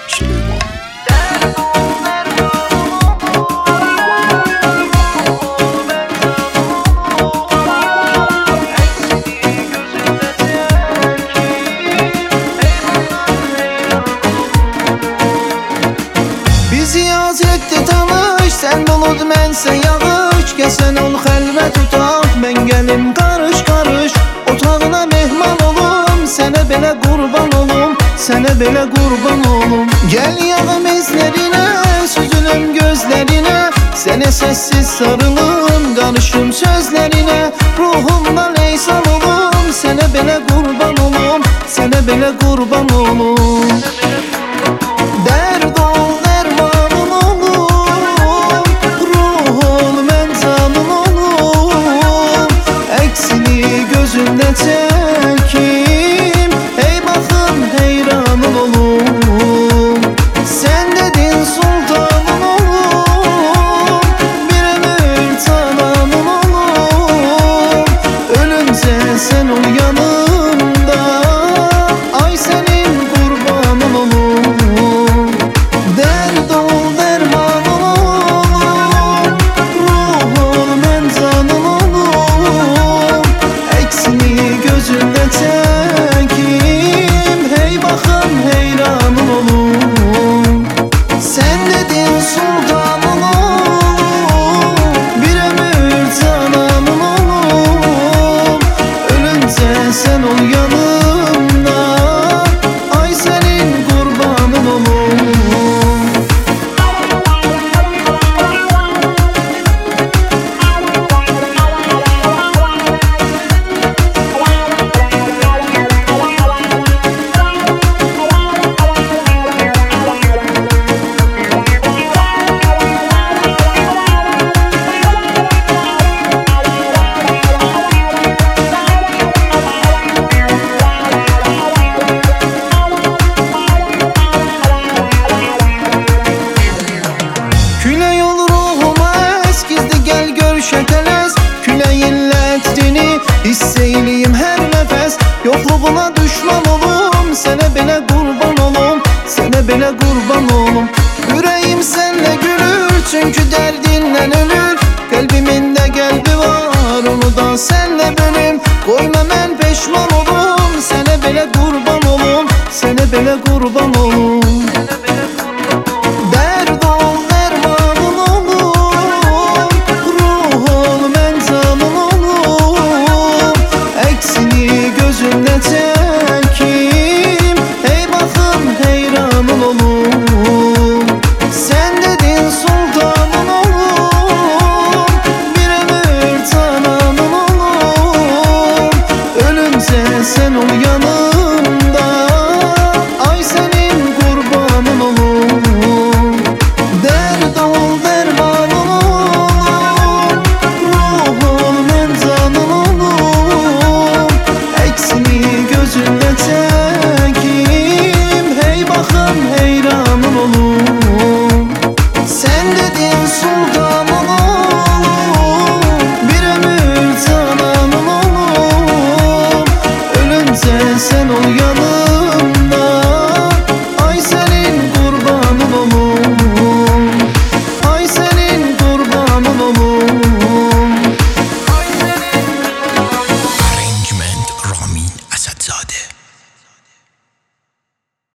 Süleyman. Ziyarətdə tanış, sən bulud mənsə yağış. Kəsən ol xəlvət tutaq, mən gəlim qarış-qarış. Otağına mehman olum, sənə belə qurban olum, sənə belə qurban olum. Gəl yağım izlərinə, süzülüm gözlərinə, sənə səssiz sarılım, qarışım sözlərinə. Ruhumdan eysan olum, sənə belə qurban olum, sənə belə qurban olum. Dərd ol dərmanım olum, ruh ol mən canım olum. Əksini gözündə çəkim, ey baxın heyranım olum. Sən dedin sultanım olum, bir ömür cananım olum. Ölümcə sən ol yanımda, ay sənin qurbanım olum. Dərd ol dərmanım olum, ruh ol mən canım olum. Əksini gözündə çəkim, hey baxın heyranım olum. Sən dedin sultanım olum, bir ömür cananım olum. Ölüncə sən ol yanımda, ay sənin qurbanım olum. Külək ol ruhuma əskizdi, gəl gör şəkələz. Küləyin lətrini hiss eyləyim hər nəfəs. Yoxluğuna düşman olum, sənə belə qurban olum, sənə belə qurban olum. Ürəyim sənlə gülür, çünki dərdindən ölür. Qəlbimin də qəlbi var, onu da sənlə bölüm. Qoyma mən peşman olum, sənə belə qurban olum, sənə belə qurban olum.